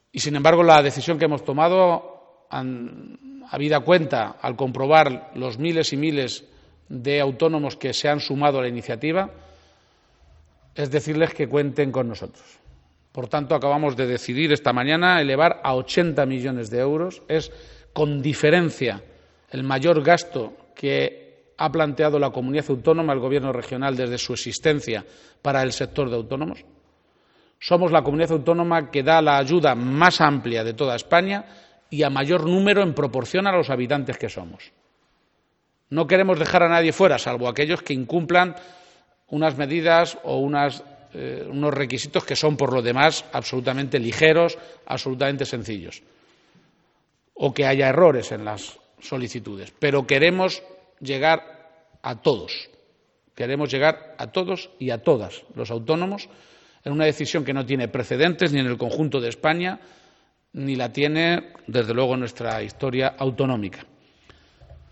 Y, sin embargo, la decisión que hemos tomado, habida cuenta, al comprobar los miles y miles de autónomos que se han sumado a la iniciativa, es decirles que cuenten con nosotros. Por tanto, acabamos de decidir esta mañana elevar a 80 millones de euros. Es, con diferencia, el mayor gasto que ha planteado la comunidad autónoma, el Gobierno regional, desde su existencia para el sector de autónomos. Somos la comunidad autónoma que da la ayuda más amplia de toda España y a mayor número en proporción a los habitantes que somos. No queremos dejar a nadie fuera, salvo aquellos que incumplan unas medidas o unos requisitos que son, por lo demás, absolutamente ligeros, absolutamente sencillos, o que haya errores en las solicitudes. Pero queremos llegar a todos. Queremos llegar a todos y a todas los autónomos en una decisión que no tiene precedentes ni en el conjunto de España, ni la tiene, desde luego, en nuestra historia autonómica.